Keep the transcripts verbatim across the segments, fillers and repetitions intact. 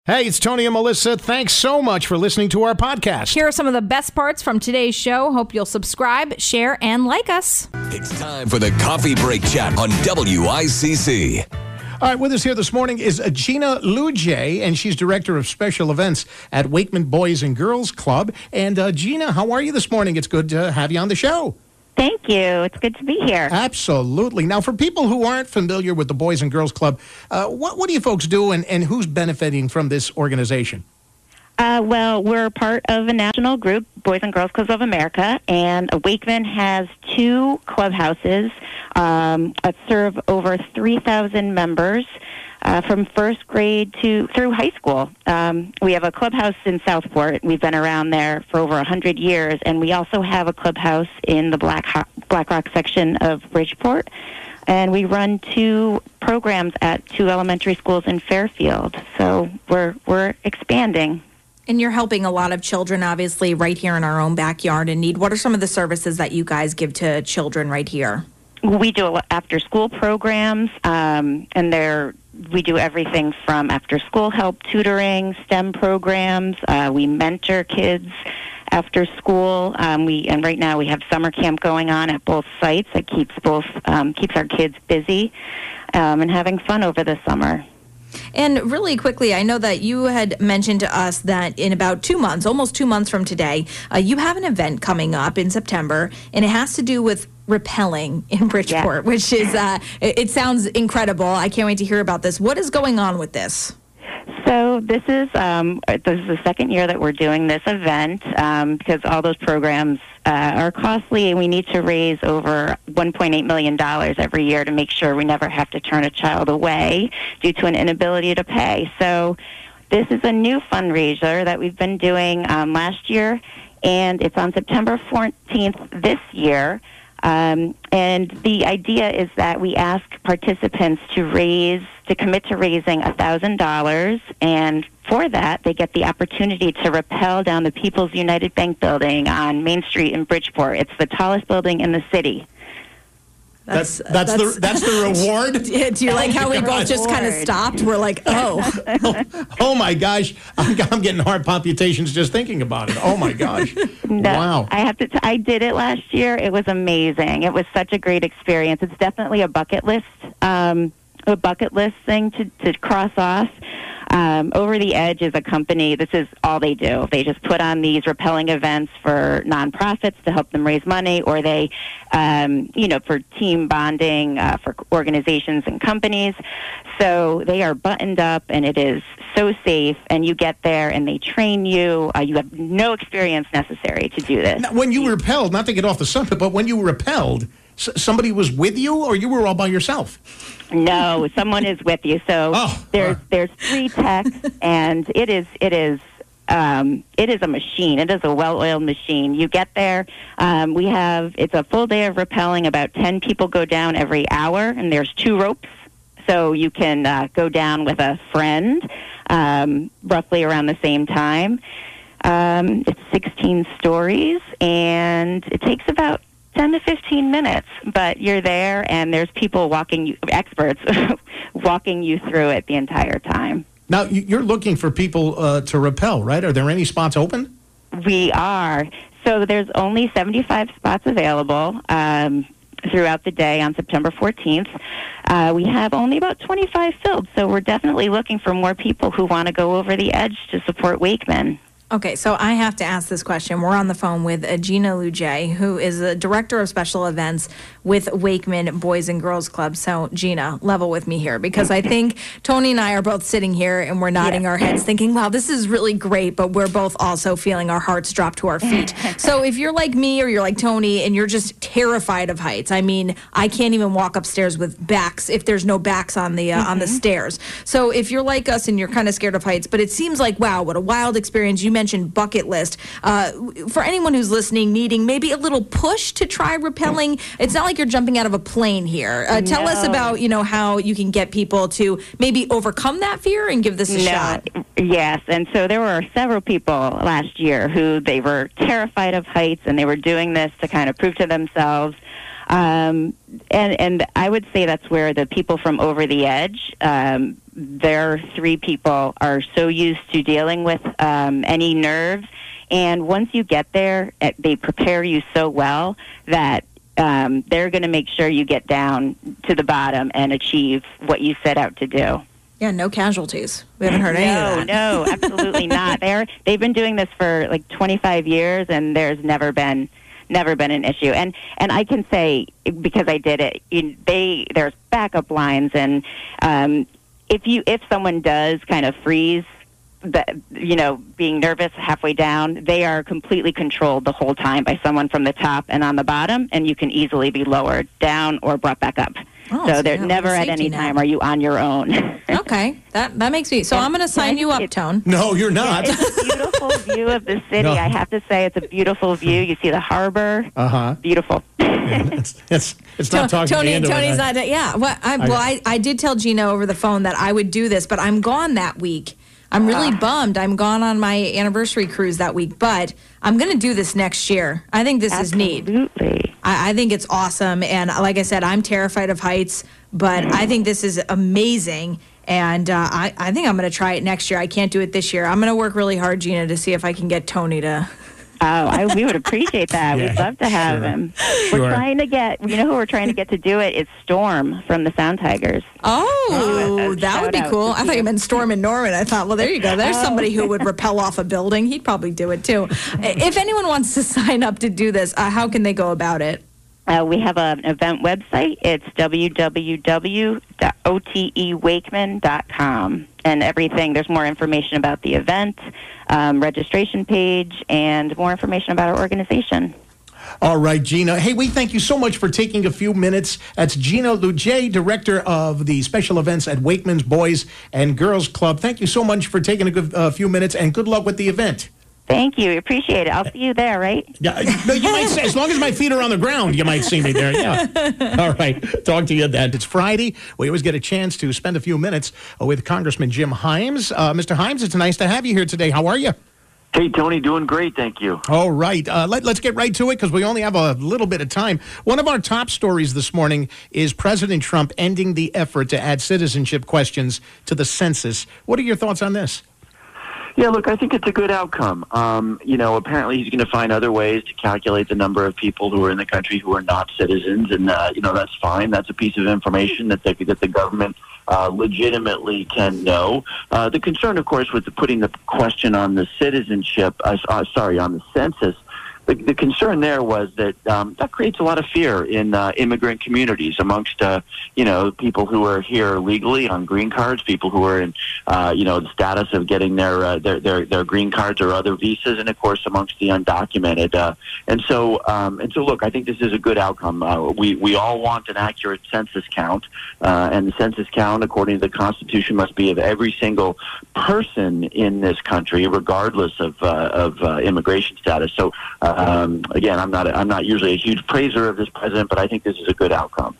Hey, it's Tony and Melissa. Thanks so much for listening to our podcast. Here are some of the best parts from today's show. Hope you'll subscribe, share, and like us. It's time for the Coffee Break Chat on W I C C. All right, with us here this morning is Gina Luege, and she's Director of Special Events at Wakeman Boys and Girls Club. And uh, Gina, how are you this morning? It's good to have you on the show. Thank you. It's good to be here. Absolutely. Now, for people who aren't familiar with the Boys and Girls Club, uh, what, what do you folks do, and, and who's benefiting from this organization? Uh, well, we're part of a national group, Boys and Girls Clubs of America, and Wakeman has two clubhouses um, that serve over three thousand members uh, from first grade to through high school. Um, we have a clubhouse in Southport. We've been around there for over one hundred years, and we also have a clubhouse in the Black, Ho- Black Rock section of Bridgeport. And we run two programs at two elementary schools in Fairfield. So we're we're expanding. And you're helping a lot of children, obviously, right here in our own backyard in need. What are some of the services that you guys give to children right here? We do after-school programs, um, and they're, we do everything from after-school help, tutoring, STEM programs. Uh, we mentor kids after school. Um, we and right now we have summer camp going on at both sites that keeps both um, keeps our kids busy um, and having fun over the summer. And really quickly, I know that you had mentioned to us that in about two months, almost two months from today, uh, you have an event coming up in September, and it has to do with rappelling in Bridgeport, yeah. which is, uh, it, it sounds incredible. I can't wait to hear about this. What is going on with this? So this is um, this is the second year that we're doing this event um, because all those programs uh, are costly, and we need to raise over one point eight million dollars every year to make sure we never have to turn a child away due to an inability to pay. So this is a new fundraiser that we've been doing um, last year, and it's on September fourteenth this year. Um, and the idea is that we ask participants to raise, to commit to raising one thousand dollars, and for that, they get the opportunity to rappel down the People's United Bank building on Main Street in Bridgeport. It's the tallest building in the city. That's that's, that's the that's the reward. Do you like how we both just kind of stopped? We're like, oh, oh, oh my gosh, I'm, I'm getting heart palpitations just thinking about it. Oh my gosh, no, wow! I have to. T- I did it last year. It was amazing. It was such a great experience. It's definitely a bucket list, um, a bucket list thing to to cross off. Um, Over the Edge is a company, this is all they do. They just put on these rappelling events for nonprofits to help them raise money, or they, um, you know, for team bonding uh, for organizations and companies. So they are buttoned up, and it is so safe, and you get there, and they train you. Uh, you have no experience necessary to do this. Now, when you rappelled, not to get off the subject, but when you rappelled, s- somebody was with you, or you were all by yourself? No, someone is with you. So oh, there's uh. there's three techs, and it is it is um, it is a machine. It is a well-oiled machine. You get there. Um, we have it's a full day of rappelling. About ten people go down every hour, and there's two ropes, so you can uh, go down with a friend, um, roughly around the same time. Um, it's sixteen stories, and it takes about ten to fifteen minutes, but you're there, and there's people walking you, experts, walking you through it the entire time. Now, you're looking for people uh, to rappel, right? Are there any spots open? We are. So there's only seventy-five spots available um, throughout the day on September fourteenth. Uh, we have only about twenty-five filled, so we're definitely looking for more people who want to go over the edge to support Wakeman. Okay, so I have to ask this question. We're on the phone with uh, Gina Luege, who is the Director of Special Events with Wakeman Boys and Girls Club. So, Gina, level with me here, because I think Tony and I are both sitting here and we're nodding yeah. our heads thinking, wow, this is really great, but we're both also feeling our hearts drop to our feet. So if you're like me or you're like Tony and you're just terrified of heights, I mean, I can't even walk upstairs with backs if there's no backs on the uh, mm-hmm. on the stairs. So if you're like us and you're kind of scared of heights, but it seems like, wow, what a wild experience. You mentioned bucket list. Uh, for anyone who's listening, needing maybe a little push to try rappelling, it's not like you're jumping out of a plane here. Uh, tell no. us about, you know, how you can get people to maybe overcome that fear and give this a no. shot. Yes, and so there were several people last year who they were terrified of heights, and they were doing this to kind of prove to themselves. Um, and, and I would say that's where the people from Over the Edge, um, their three people are so used to dealing with um, any nerves. And once you get there, they prepare you so well that um, they're going to make sure you get down to the bottom and achieve what you set out to do. Yeah, no casualties. We haven't heard any of that. No, no, absolutely not. They're they've been doing this for like twenty-five years, and there's never been never been an issue. And and I can say, because I did it, you, they there's backup lines, and um, if you if someone does kind of freeze, the, you know, being nervous halfway down, they are completely controlled the whole time by someone from the top and on the bottom, and you can easily be lowered down or brought back up. Oh, so so there's you have never a at safety any net. time are you on your own. Okay, that that makes me. So I'm going to sign you up, Tone. No, you're not. It's a beautiful view of the city. No. I have to say, it's a beautiful view. You see the harbor. Uh-huh. Beautiful. It's, it's, it's not talking Tony, me into Tony's it. not. Yeah. Well, I, well, I, I did tell Gina over the phone that I would do this, but I'm gone that week. I'm really bummed. I'm gone on my anniversary cruise that week, but I'm going to do this next year. I think this is neat. Absolutely. I, I think it's awesome. And like I said, I'm terrified of heights, but I think this is amazing. And uh, I, I think I'm going to try it next year. I can't do it this year. I'm going to work really hard, Gina, to see if I can get Tony to. Oh, I, we would appreciate that. Yeah, We'd love to have sure. him. Sure. We're trying to get, you know who we're trying to get to do it? It's Storm from the Sound Tigers. Oh, Uh, that would be shout out cool. to I thought you you. meant Storm and Norman. I thought, well, there you go. There's Oh. somebody who would rappel off a building. He'd probably do it too. If anyone wants to sign up to do this, uh, how can they go about it? Uh, we have an event website. It's w w w dot o t e wakeman dot com. And everything, there's more information about the event, um, registration page, and more information about our organization. All right, Gina. Hey, we thank you so much for taking a few minutes. That's Gina Luce, Director of the Special Events at Wakeman's Boys and Girls Club. Thank you so much for taking a good, uh, few minutes, and good luck with the event. Thank you. Appreciate it. I'll see you there, right? Yeah, no, you might say, as long as my feet are on the ground, you might see me there. Yeah. All right. Talk to you then. It's Friday. We always get a chance to spend a few minutes with Congressman Jim Himes. Uh, Mister Himes, it's nice to have you here today. How are you? Hey, Tony, doing great, thank you. All right. Uh, let, let's get right to it because we only have a little bit of time. One of our top stories this morning is President Trump ending the effort to add citizenship questions to the census. What are your thoughts on this? Yeah, look, I think it's a good outcome. Um, you know, apparently he's going to find other ways to calculate the number of people who are in the country who are not citizens, and, uh, you know, that's fine. That's a piece of information that, they, that the government uh, legitimately can know. Uh, the concern, of course, with the, putting the question on the citizenship, uh, uh, sorry, on the census, the, the concern there was that um, that creates a lot of fear in uh, immigrant communities amongst, uh, you know, people who are here legally on green cards, people who are in, uh, you know, the status of getting their, uh, their their their green cards or other visas, and of course amongst the undocumented. Uh, and so, um, and so, look, I think this is a good outcome. Uh, we we all want an accurate census count, uh, and the census count, according to the Constitution, must be of every single person in this country, regardless of uh, of uh, immigration status. So. Uh, Um, again, I'm not a, I'm not usually a huge praiser of this president, but I think this is a good outcome.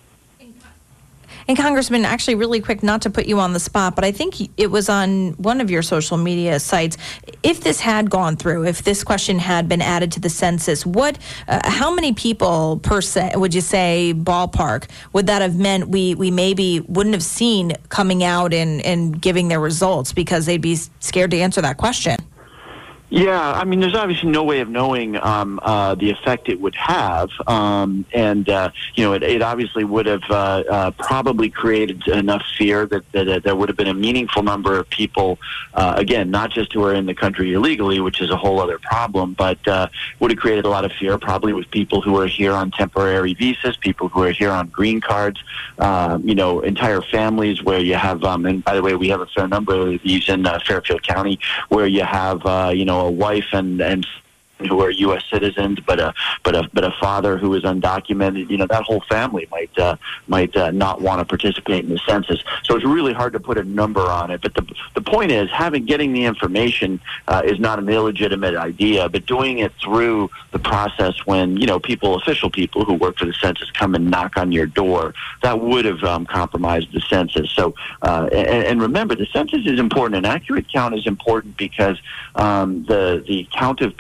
And Congressman, actually really quick, not to put you on the spot, but I think it was on one of your social media sites. If this had gone through, if this question had been added to the census, what, uh, how many people per se, would you say, ballpark, would that have meant we, we maybe wouldn't have seen coming out and, and giving their results because they'd be scared to answer that question? Yeah, I mean, there's obviously no way of knowing um, uh, the effect it would have, um, and uh, you know, it, it obviously would have uh, uh, probably created enough fear that, that, that there would have been a meaningful number of people, uh, again, not just who are in the country illegally, which is a whole other problem, but uh, would have created a lot of fear probably with people who are here on temporary visas, people who are here on green cards, uh, you know, entire families where you have, um, and by the way, we have a fair number of these in uh, Fairfield County, where you have, uh, you know, a wife and and who are U S citizens, but a but a but a father who is undocumented. You know, that whole family might uh, might uh, not want to participate in the census. So it's really hard to put a number on it. But the the point is, having getting the information uh, is not an illegitimate idea, but doing it through the process when, you know, people, official people who work for the census come and knock on your door, that would have um, compromised the census. So uh, and, and remember, the census is important. An accurate count is important because um, the the count of people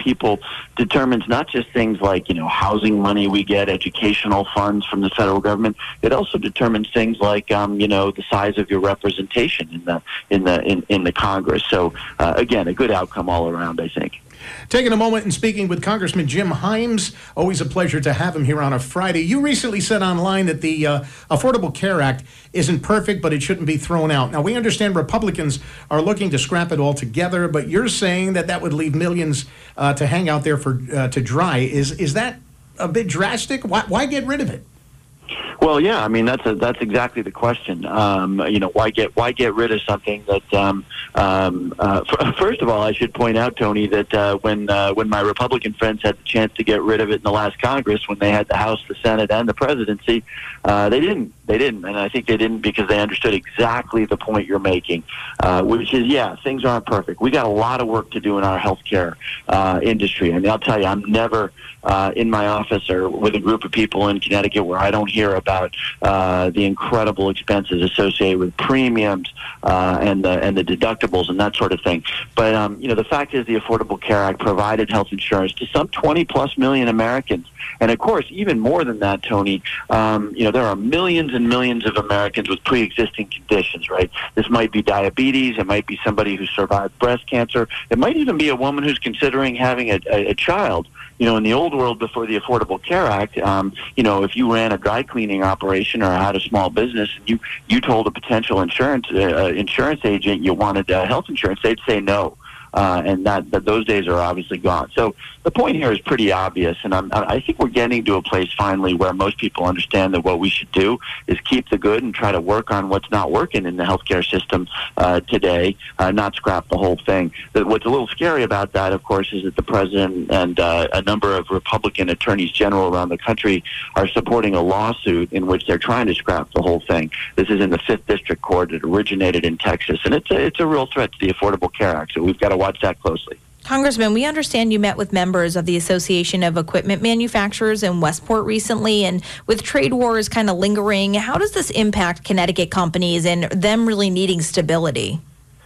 determines not just things like, you know, housing money we get, educational funds from the federal government. It also determines things like, um, you know, the size of your representation in the in the in, in the Congress. So uh, again, a good outcome all around, I think. Taking a moment and speaking with Congressman Jim Himes. Always a pleasure to have him here on a Friday. You recently said online that the uh, Affordable Care Act isn't perfect, but it shouldn't be thrown out. Now, we understand Republicans are looking to scrap it altogether, but you're saying that that would leave millions uh, to hang out there for uh, to dry. Is is that a bit drastic? Why, why get rid of it? Well, yeah, I mean that's a, that's exactly the question. Um, you know, why get why get rid of something that? Um, um, uh, f- first of all, I should point out, Tony, that uh, when uh, when my Republican friends had the chance to get rid of it in the last Congress, when they had the House, the Senate, and the presidency, uh, they didn't. They didn't, and I think they didn't because they understood exactly the point you're making, uh, which is, yeah, things aren't perfect. We got a lot of work to do in our healthcare uh, industry, and I'll tell you, I'm never uh, in my office or with a group of people in Connecticut where I don't hear about uh, the incredible expenses associated with premiums uh, and the and the deductibles and that sort of thing. But um, you know, the fact is, the Affordable Care Act provided health insurance to some twenty plus million Americans, and of course, even more than that, Tony. Um, you know, there are millions and millions of Americans with pre-existing conditions. Right? This might be diabetes. It might be somebody who survived breast cancer. It might even be a woman who's considering having a, a, a child. You know, in the old world before the Affordable Care Act, um, you know, if you ran a dry cleaning operation or had a small business and you, you told a potential insurance uh, insurance agent you wanted uh, health insurance, they'd say no. Uh, and that, that those days are obviously gone. So the point here is pretty obvious, and I'm, I think we're getting to a place finally where most people understand that what we should do is keep the good and try to work on what's not working in the healthcare system uh, today, uh, not scrap the whole thing. But what's a little scary about that, of course, is that the president and uh, a number of Republican attorneys general around the country are supporting a lawsuit in which they're trying to scrap the whole thing. This is in the Fifth District Court. It originated in Texas, and it's a, it's a real threat to the Affordable Care Act, so we've got to watch that closely. Congressman, we understand you met with members of the Association of Equipment Manufacturers in Westport recently, and with trade wars kind of lingering, how does this impact Connecticut companies and them really needing stability?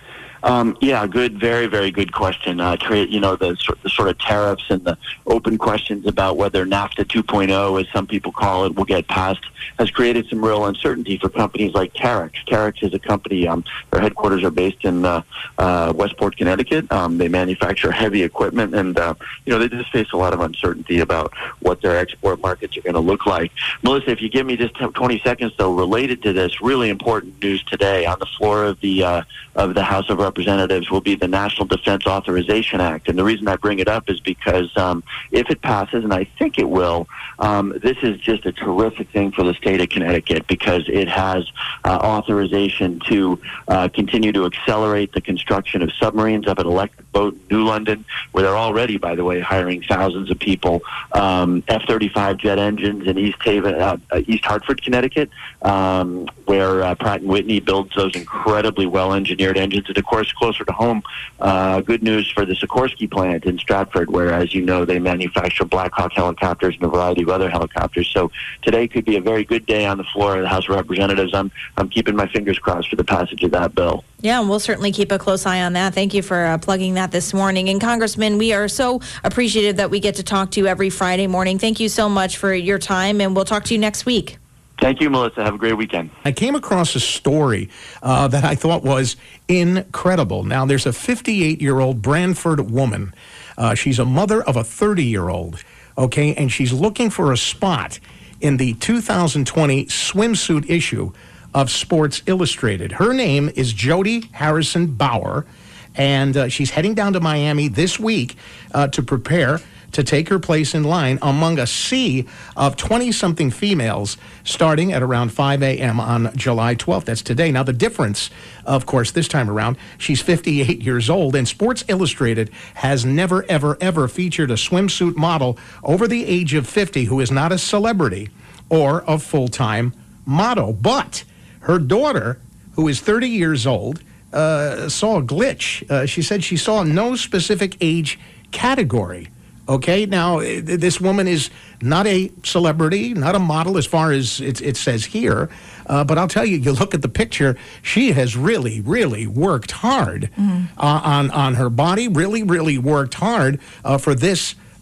Um, yeah, good, very, very good question. Uh, tra- you know, the, the sort of tariffs and the open questions about whether NAFTA two point oh, as some people call it, will get passed, has created some real uncertainty for companies like Terex. Terex is a company, um, their headquarters are based in uh, uh, Westport, Connecticut. Um, they manufacture heavy equipment, and, uh, you know, they just face a lot of uncertainty about what their export markets are going to look like. Melissa, if you give me just twenty seconds, though, related to this, really important news today on the floor of the uh, of the House of Representatives will be the National Defense Authorization Act. And the reason I bring it up is because um, if it passes, and I think it will, um, this is just a terrific thing for the state of Connecticut because it has uh, authorization to uh, continue to accelerate the construction of submarines up at Electric Boat in New London, where they're already, by the way, hiring thousands of people, um, F thirty-five jet engines in East Haven, uh, East Hartford, Connecticut, um, where uh, Pratt and Whitney builds those incredibly well-engineered engines. And, of course, closer to home, uh, good news for the Sikorsky plant in Stratford, where, as you know, they manufacture Black Hawk helicopters and a variety of other helicopters. So today could be a very good day on the floor of the House of Representatives. I'm I'm keeping my fingers crossed for the passage of that bill. Yeah, and we'll certainly keep a close eye on that. Thank you for uh, plugging that this morning. And Congressman, we are so appreciative that we get to talk to you every Friday morning. Thank you so much for your time, and we'll talk to you next week. Thank you, Melissa. Have a great weekend. I came across a story uh, that I thought was incredible. Now, there's a fifty-eight-year-old Branford woman. Uh, she's a mother of a thirty-year-old, okay, and she's looking for a spot in the two thousand twenty swimsuit issue of Sports Illustrated. Her name is Jody Harrison Bauer, and uh, she's heading down to Miami this week uh, to prepare to take her place in line among a sea of twenty-something females starting at around five a.m. on July twelfth. That's today. Now, the difference, of course, this time around, she's fifty-eight years old, and Sports Illustrated has never, ever, ever featured a swimsuit model over the age of fifty who is not a celebrity or a full-time model. But her daughter, who is thirty years old, uh, saw a glitch. Uh, she said she saw no specific age category. Okay, now, this woman is not a celebrity, not a model as far as it, it says here, uh, but I'll tell you, you look at the picture, she has really, really worked hard mm. uh, on, on her body, really, really worked hard uh, for this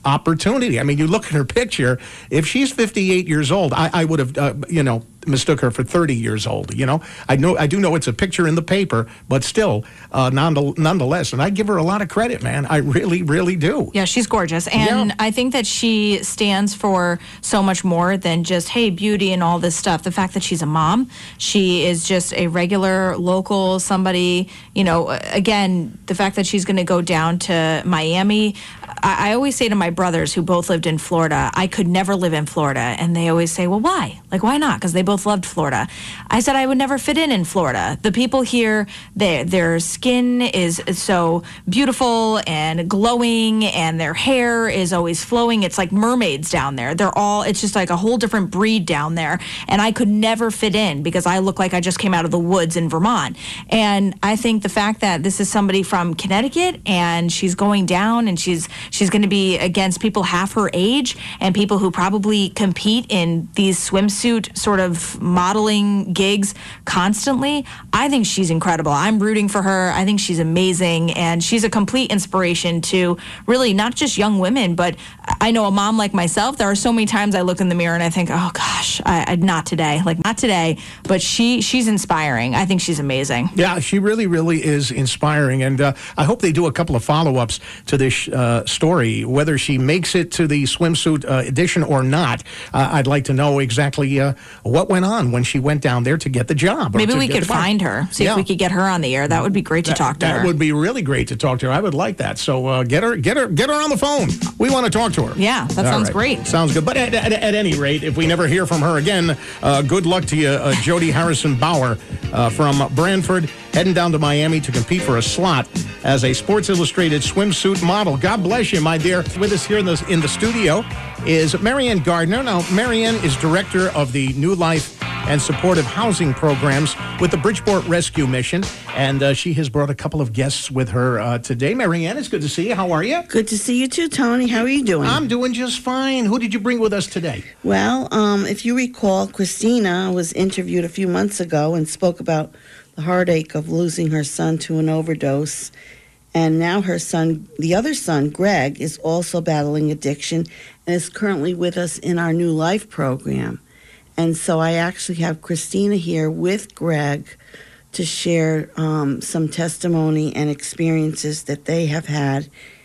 opportunity. I mean, you look at her picture. If she's fifty-eight years old, I, I would have, uh, you know, mistook her for thirty years old. You know, I know, I do know it's a picture in the paper, but still, uh, nonetheless, nonetheless, and I give her a lot of credit, man. I really, really do. Yeah, she's gorgeous. And Yeah. I think that she stands for so much more than just, hey, beauty and all this stuff. The fact that she's a mom, she is just a regular local somebody, you know, again, the fact that she's going to go down to Miami. I, I always say to my brothers who both lived in Florida, I could never live in Florida. And they always say, well, why? Like, why not? Because they both loved Florida. I said I would never fit in in Florida. The people here, they, their skin is, is so beautiful and glowing, and their hair is always flowing. It's like mermaids down there. They're all, it's just like a whole different breed down there. And I could never fit in because I look like I just came out of the woods in Vermont. And I think the fact that this is somebody from Connecticut and she's going down and she's she's going to be against people half her age and people who probably compete in these swimsuit sort of modeling gigs constantly. I think she's incredible. I'm rooting for her. I think she's amazing. And she's a complete inspiration to really not just young women, but I know a mom like myself. There are so many times I look in the mirror and I think, oh gosh, I, I not today, like not today. But she she's inspiring. I think she's amazing. Yeah, she really, really is inspiring. And uh, I hope they do a couple of follow-ups to this uh, story, whether she makes it to the swimsuit uh, edition or not. Uh, I'd like to know exactly uh, what went on when she went down there to get the job. or Maybe to we get could the part. find her, see Yeah. if we could get her on the air. That would be great to That- talk to that her. would be really great to talk to her. I would like that. So uh, get her, get her, get her on the phone. We want to talk to her. Yeah, that All sounds right. great. Sounds good. But at, at, at any rate, if we never hear from her again, uh, good luck to you, uh, Jody Harrison Bauer uh, from Branford, heading down to Miami to compete for a slot as a Sports Illustrated swimsuit model. God bless you, my dear. With us here in the in the studio is Marianne Gardner. Now, Marianne is director of the New Life and Supportive Housing Programs with the Bridgeport Rescue Mission, and uh, she has brought a couple of guests with her uh, today. Marianne, it's good to see you. How are you? Good to see you too, Tony. How are you doing? I'm doing just fine. Who did you bring with us today? well, um, if you recall, Christina was interviewed a few months ago and spoke about the heartache of losing her son to an overdose. And now her son, the other son, Greg, is also battling addiction and is currently with us in our New Life program. And so I actually have Christina here with Greg to share um, some testimony and experiences that they have had.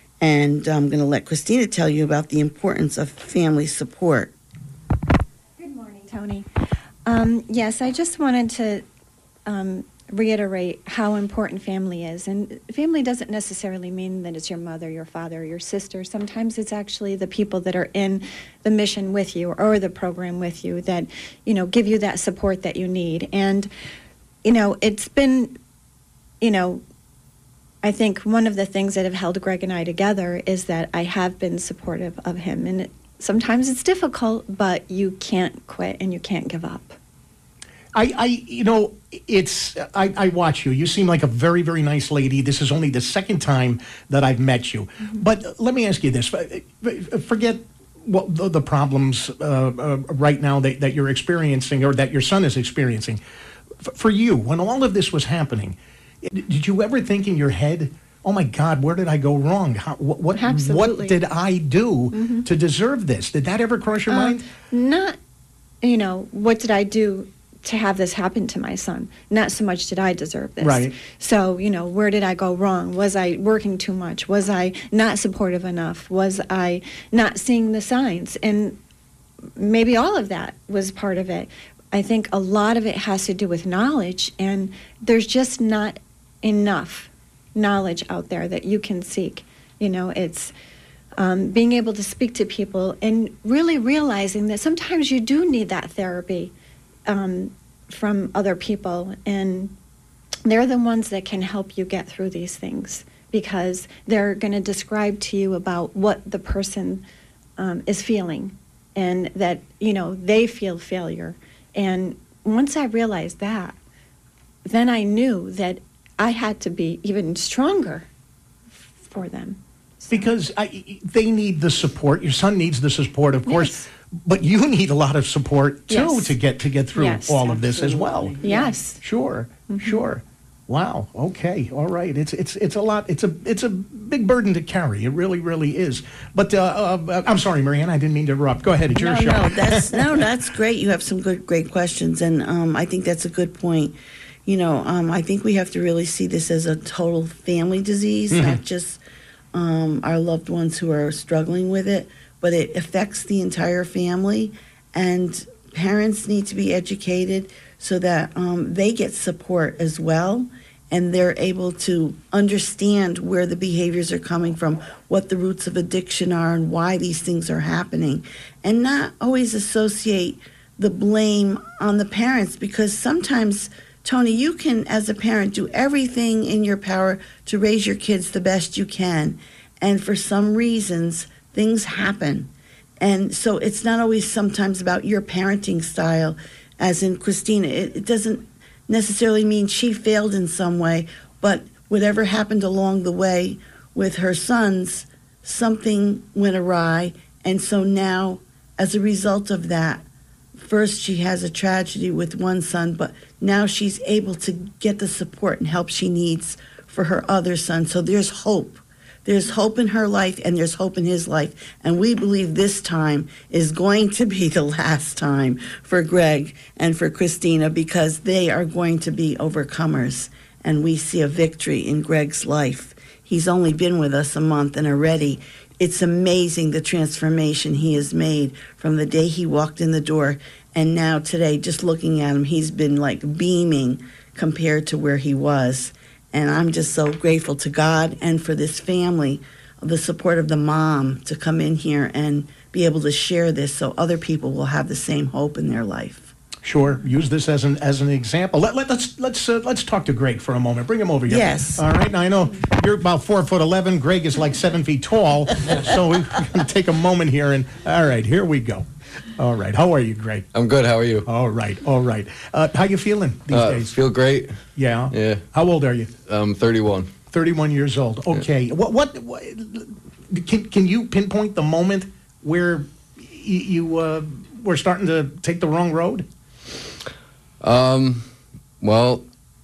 And I'm going to let Christina tell you about the importance of family support. Good morning, Tony. Um, yes, I just wanted to um, reiterate how important family is. And family doesn't necessarily mean that it's your mother, your father, or your sister. Sometimes it's actually the people that are in the mission with you or the program with you that, you know, give you that support that you need. And, you know, it's been, you know, I think one of the things that have held Greg and I together is that I have been supportive of him. And it, sometimes it's difficult, but you can't quit and you can't give up. I, I, you know, it's, I, I watch you. You seem like a very, very nice lady. This is only the second time that I've met you. Mm-hmm. But let me ask you this. Forget what the, the problems uh, uh, right now that, that you're experiencing or that your son is experiencing. F- for you, when all of this was happening, did you ever think in your head, oh my God, where did I go wrong? How, what, what, Absolutely. what did I do Mm-hmm. to deserve this? Did that ever cross your Um, mind? Not, you know, what did I do to have this happen to my son? Not so much did I deserve this. Right. So, you know, where did I go wrong? Was I working too much? Was I not supportive enough? Was I not seeing the signs? And maybe all of that was part of it. I think a lot of it has to do with knowledge, and there's just not enough knowledge out there that you can seek. You know, it's um, being able to speak to people and really realizing that sometimes you do need that therapy um, from other people, and they're the ones that can help you get through these things because they're going to describe to you about what the person um, is feeling and that, you know, they feel failure. And once I realized that, then I knew that I had to be even stronger for them. Because I, they need the support. Your son needs the support, of course, Yes. but you need a lot of support too Yes. to get to get through Yes, all of this as well. Yes. Sure, Mm-hmm. sure. Wow. Okay. All right. It's it's it's a lot. It's a it's a big burden to carry. It really really is. But uh, uh, I'm sorry, Marianne. I didn't mean to interrupt. Go ahead. It's your no, show. No, that's no, that's great. You have some good, great questions, and um, I think that's a good point. You know, um, I think we have to really see this as a total family disease, mm-hmm. not just um, our loved ones who are struggling with it, but it affects the entire family, and parents need to be educated so that um, they get support as well, and they're able to understand where the behaviors are coming from, what the roots of addiction are, and why these things are happening, and not always associate the blame on the parents, because sometimes, Tony, you can, as a parent, do everything in your power to raise your kids the best you can, and for some reasons, things happen. And so it's not always sometimes about your parenting style, as in Christina. It, it doesn't necessarily mean she failed in some way, but whatever happened along the way with her sons, something went awry. And so now, as a result of that, first she has a tragedy with one son, but now she's able to get the support and help she needs for her other son. So there's hope. There's hope in her life, and there's hope in his life. And we believe this time is going to be the last time for Greg and for Christina, because they are going to be overcomers. And we see a victory in Greg's life. He's only been with us a month, and already it's amazing the transformation he has made from the day he walked in the door. And now today, just looking at him, he's been like beaming compared to where he was. And I'm just so grateful to God and for this family, the support of the mom to come in here and be able to share this so other people will have the same hope in their life. Sure. Use this as an as an example. Let, let, let's let's uh, let's talk to Greg for a moment. Bring him over here. Yes. All right. Now I know you're about four foot eleven. Greg is like seven feet tall. So we're going to take a moment here and all right, here we go. All right. How are you, Greg? I'm good. How are you? All right. All right. Uh, how you feeling these uh, days? Feel great. Yeah. Yeah. How old are you? I'm thirty-one. thirty-one years old. Okay. Yeah. What, what what can can you pinpoint the moment where you, you uh, were starting to take the wrong road? Um. Well.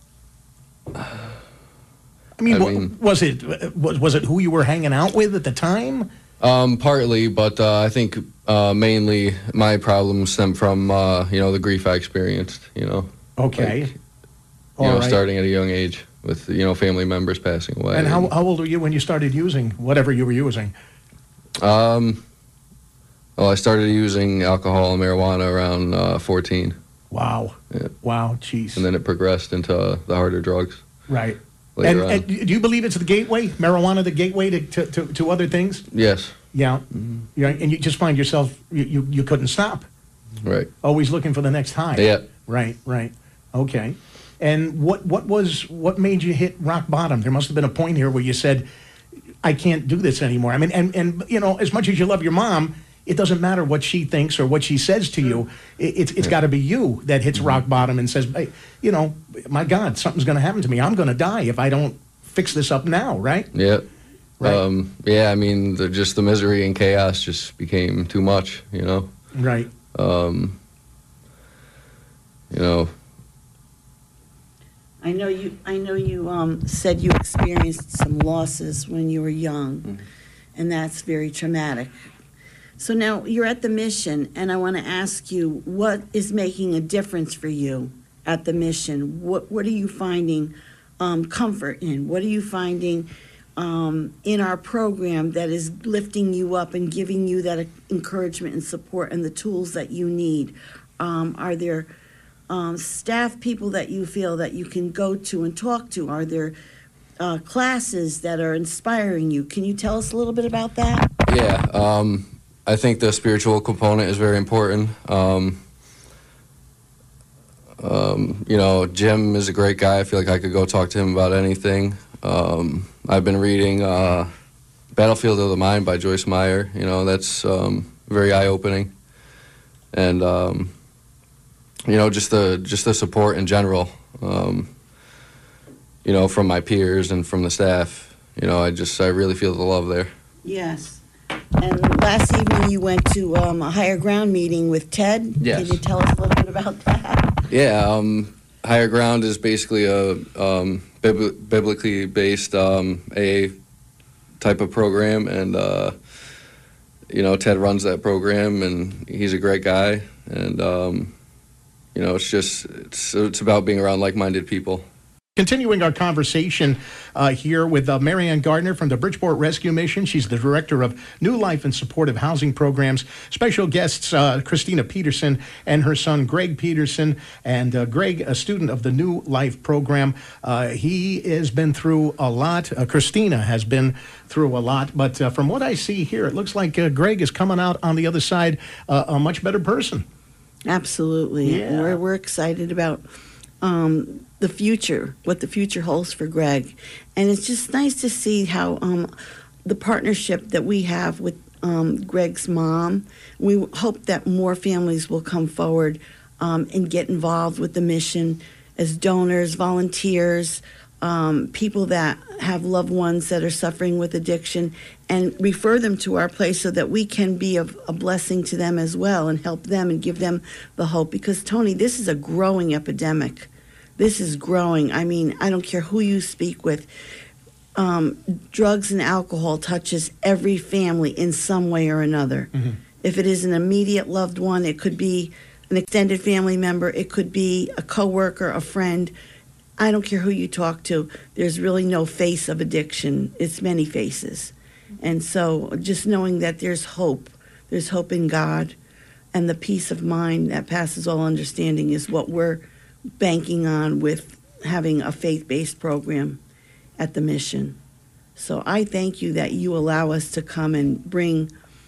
I mean, I wa- mean- was it was was it who you were hanging out with at the time? Um. Partly, but uh, I think uh, mainly my problems stem from uh, you know the grief I experienced. You know. Okay. Like, you All know, right. starting at a young age with you know family members passing away. And how how old were you when you started using whatever you were using? Um. Well, I started using alcohol and marijuana around uh, fourteen, Wow. Yeah. Wow. Jeez. and then it progressed into uh, the harder drugs right. And, later on. and do you believe it's the gateway, marijuana, the gateway to to, to, to other things? Yes. Yeah. Yeah. And you just find yourself you, you you couldn't stop, Right. always looking for the next high. Yeah. Right. Right. Okay. And what what was what made you hit rock bottom? There must have been a point here where you said, "I can't do this anymore." I mean, and and you know, as much as you love your mom, it doesn't matter what she thinks or what she says to you. It, it's it's got to be you that hits rock bottom and says, hey, you know, my God, something's going to happen to me. I'm going to die if I don't fix this up now, right? Yeah. Right. Um, yeah, I mean, the, just the misery and chaos just became too much, you know? Right. Um, you know, I know you. I know you um, said you experienced some losses when you were young, Mm-hmm. and that's very traumatic. So now you're at the mission, and I want to ask you, what is making a difference for you at the mission? What What are you finding um, comfort in? What are you finding um, in our program that is lifting you up and giving you that encouragement and support and the tools that you need? Um, are there um, staff people that you feel that you can go to and talk to? Are there uh, classes that are inspiring you? Can you tell us a little bit about that? yeah, um, I think the spiritual component is very important. Um, um, you know, Jim is a great guy. I feel like I could go talk to him about anything. Um, I've been reading uh, Battlefield of the Mind by Joyce Meyer. You know, that's um, very eye-opening. And, um, you know, just the just the support in general, um, you know, from my peers and from the staff. You know, I just, I really feel the love there. Yes. And last evening you went to um, a higher ground meeting with Ted. Yes. Can you tell us a little bit about that? Yeah, um, Higher Ground is basically a um, bib- biblically based um, A A type of program, and uh, you know, Ted runs that program, and he's a great guy, and um, you know, it's just it's it's about being around like-minded people. Continuing our conversation uh, here with uh, Marianne Gardner from the Bridgeport Rescue Mission. She's the director of New Life and Supportive Housing Programs. Special guests, uh, Christina Peterson and her son, Greg Peterson. And uh, Greg, a student of the New Life program. Uh, he has been through a lot. Uh, Christina has been through a lot. But uh, from what I see here, it looks like uh, Greg is coming out on the other side uh, a much better person. Absolutely. Yeah. We're, we're excited about um, the future, what the future holds for Greg. And it's just nice to see how um, the partnership that we have with um, Greg's mom, we hope that more families will come forward um, and get involved with the mission as donors, volunteers, um, people that have loved ones that are suffering with addiction, and refer them to our place so that we can be of a blessing to them as well and help them and give them the hope. Because, Tony, this is a growing epidemic. This is growing. I mean, I don't care who you speak with. Um, drugs and alcohol touches every family in some way or another. Mm-hmm. If it is an immediate loved one, it could be an extended family member, it could be a coworker, a friend. I don't care who you talk to. There's really no face of addiction. It's many faces. And so just knowing that there's hope, there's hope in God, and the peace of mind that passes all understanding is what we're banking on with having a faith-based program at the mission. So I thank you that you allow us to come and bring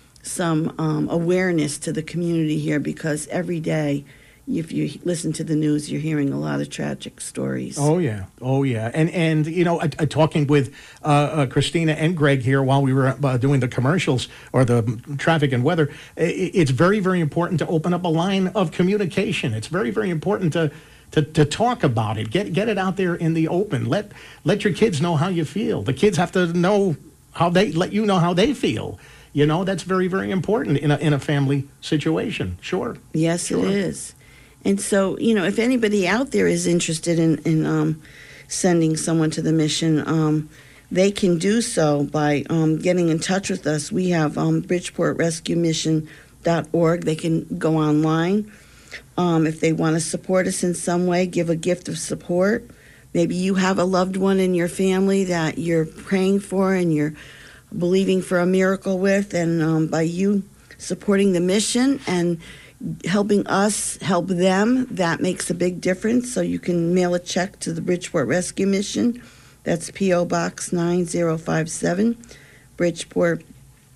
some um, awareness to the community here, because every day, if you listen to the news, you're hearing a lot of tragic stories. Oh, yeah. Oh, yeah. And, and you know, I, I, talking with uh, uh, Christina and Greg here while we were uh, doing the commercials or the traffic and weather, it, it's very, very important to open up a line of communication. It's very, very important to To, to talk about it, get get it out there in the open. Let let your kids know how you feel. The kids have to know how they let you know how they feel. You know, that's very, very important in a in a family situation. Sure. Yes, sure. It is. And so, you know, if anybody out there is interested in in um, sending someone to the mission, um, they can do so by um, getting in touch with us. We have um, Bridgeport Rescue Mission dot org. They can go online. Um, if they want to support us in some way, give a gift of support. Maybe you have a loved one in your family that you're praying for and you're believing for a miracle with, and um, by you supporting the mission and helping us help them, that makes a big difference. So you can mail a check to the Bridgeport Rescue Mission. That's P O Box nine zero five seven, Bridgeport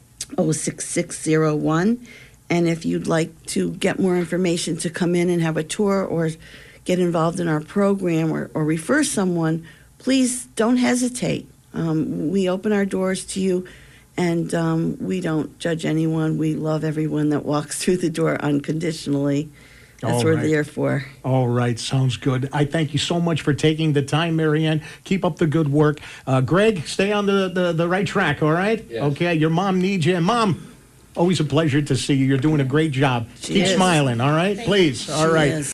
oh six six zero one. And if you'd like to get more information to come in and have a tour or get involved in our program or, or refer someone, please don't hesitate. Um, we open our doors to you, and um, we don't judge anyone. We love everyone that walks through the door unconditionally. That's All what we're right. there for. All right. Sounds good. I thank you so much for taking the time, Marianne. Keep up the good work. Uh, Greg, stay on the, the, the right track, all right? Yes. Okay, your mom needs you. And Mom, always a pleasure to see you. You're doing a great job. She Keep is. smiling, all right? Please. All She right. is.